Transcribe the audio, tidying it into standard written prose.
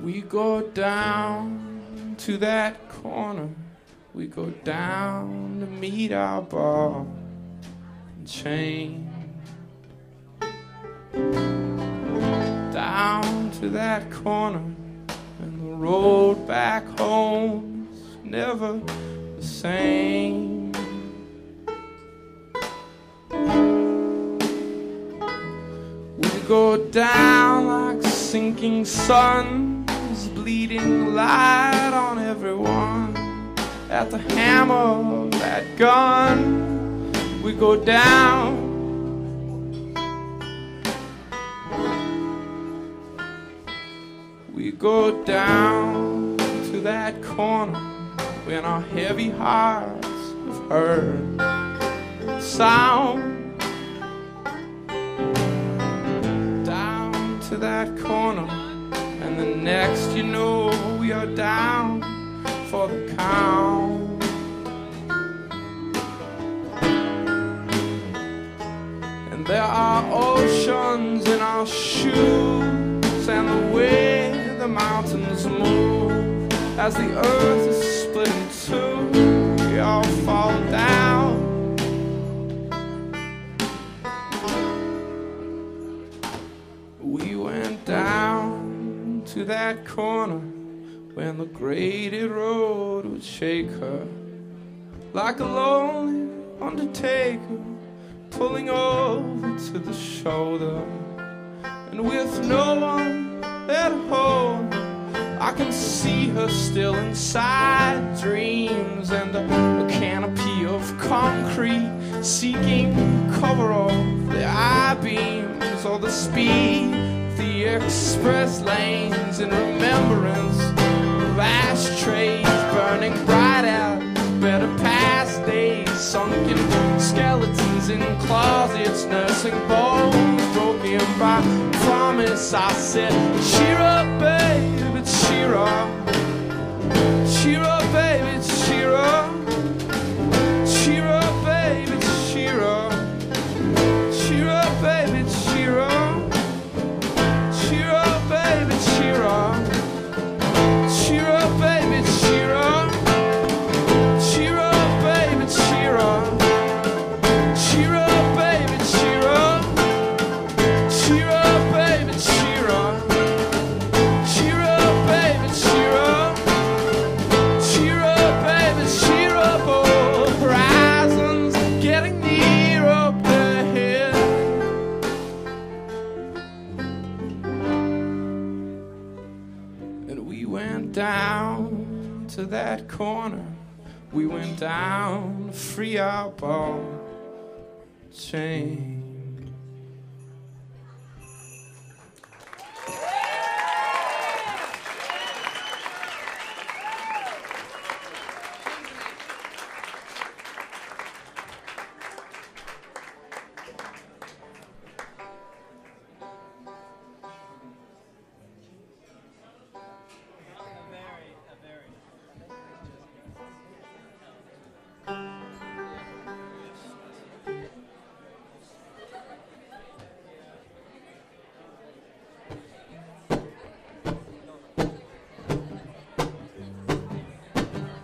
We go down to that corner. We go down to meet our ball and chain. Down to that corner, and the road back home's never the same. We go down like sinking suns, bleeding light on everyone. At the hammer of that gun, we go down. We go down to that corner when our heavy hearts have heard sound. Down to that corner, and the next you know we are down for the count. And there are oceans in our shoes, and the way the mountains move as the earth is split in two, we all fall down. We went down to that corner when the graded road would shake her like a lonely undertaker pulling over to the shoulder. And with no one at home, I can see her still inside dreams, and a canopy of concrete seeking cover of the I-beams, or the speed of the express lanes in remembrance of ashtrays burning bright out better past days, sunken skeletons in closets, nursing bones broken by promise. I said, cheer up, baby, cheer up. Cheer up, baby, cheer up. Cheer up, baby, cheer up. Cheer up, baby, cheer up. Cheer up, baby, cheer up. Cheer up, baby, cheer up. Cheer up, baby, cheer up. Cheer up, baby, cheer up. Cheer up, baby, cheer up. Cheer up, baby, cheer up. Cheer up, baby, cheer up. Oh, horizons getting near up ahead. And we went down to that corner. We went down to free our ball chain.